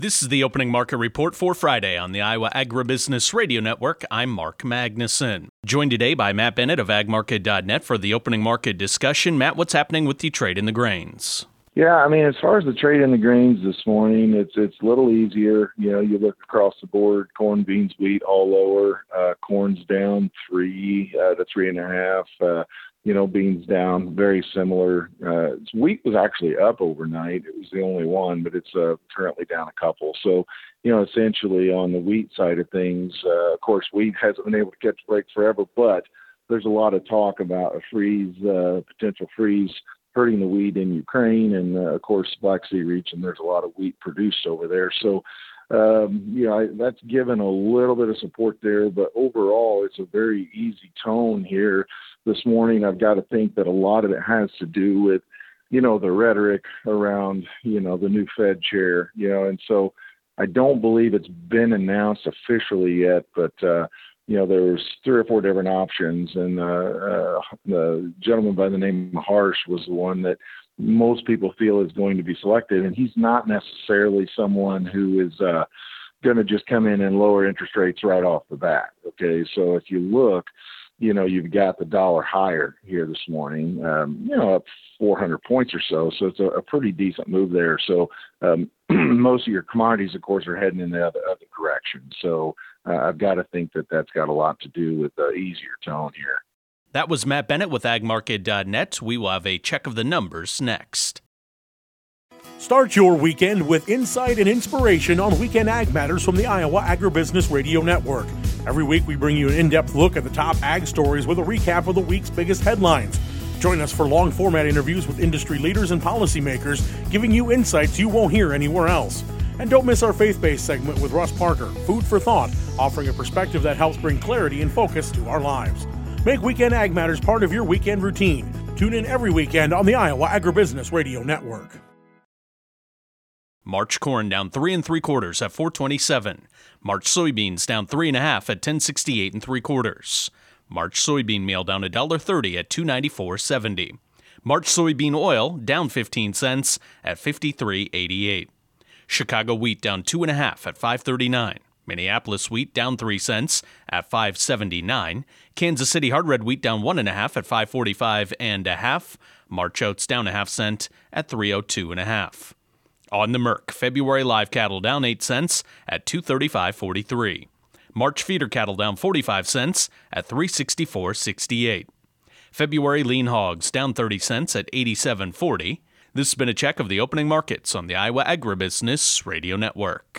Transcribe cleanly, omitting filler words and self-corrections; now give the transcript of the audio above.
This is the opening market report for Friday on the Iowa Agribusiness Radio Network. I'm Mark Magnuson. Joined today by Matt Bennett of agmarket.net for the opening market discussion. Matt, what's happening with the trade in the grains? Yeah, as far as the trade in the grains this morning, it's a little easier. You look across the board, corn, beans, wheat, all lower. Corn's down 3 to 3.5. Beans down, very similar. Wheat was actually up overnight. It was the only one, but it's currently down a couple. So, essentially on the wheat side of things, of course, wheat hasn't been able to catch a break forever, but there's a lot of talk about a freeze, potential freeze hurting the wheat in Ukraine and, of course, Black Sea region. There's a lot of wheat produced over there. So, that's given a little bit of support there, but overall, it's a very easy tone here this morning. I've got to think that a lot of it has to do with, the rhetoric around, the new Fed chair, and so I don't believe it's been announced officially yet, but, there's 3 or 4 different options, and the gentleman by the name of Harsh was the one that most people feel is going to be selected, and he's not necessarily someone who is going to just come in and lower interest rates right off the bat. Okay, so if you look, you've got the dollar higher here this morning, up 400 points or so. So it's a pretty decent move there. So most of your commodities, of course, are heading in the other direction. So I've got to think that that's got a lot to do with the easier tone here. That was Matt Bennett with agmarket.net. We will have a check of the numbers next. Start your weekend with insight and inspiration on Weekend Ag Matters from the Iowa Agribusiness Radio Network. Every week we bring you an in-depth look at the top ag stories with a recap of the week's biggest headlines. Join us for long-format interviews with industry leaders and policymakers, giving you insights you won't hear anywhere else. And don't miss our faith-based segment with Russ Parker, Food for Thought, offering a perspective that helps bring clarity and focus to our lives. Make Weekend Ag Matters part of your weekend routine. Tune in every weekend on the Iowa Agribusiness Radio Network. March corn down 3 3/4 at $4.27. March soybeans down 3.5 at $10.68 3/4. March soybean meal down $1.30 at $2.94.70. March soybean oil down 15 cents at $53.88. Chicago wheat down 2.5 at $5.39. Minneapolis wheat down 3 cents at $5.79. Kansas City hard red wheat down 1.5 at $5.45 1/2. March oats down 1/2 cent at $3.02 1/2. On the Merc, February live cattle down 8 cents at $235.43. March feeder cattle down 45 cents at $364.68. February lean hogs down 30 cents at $87.40. This has been a check of the opening markets on the Iowa Agribusiness Radio Network.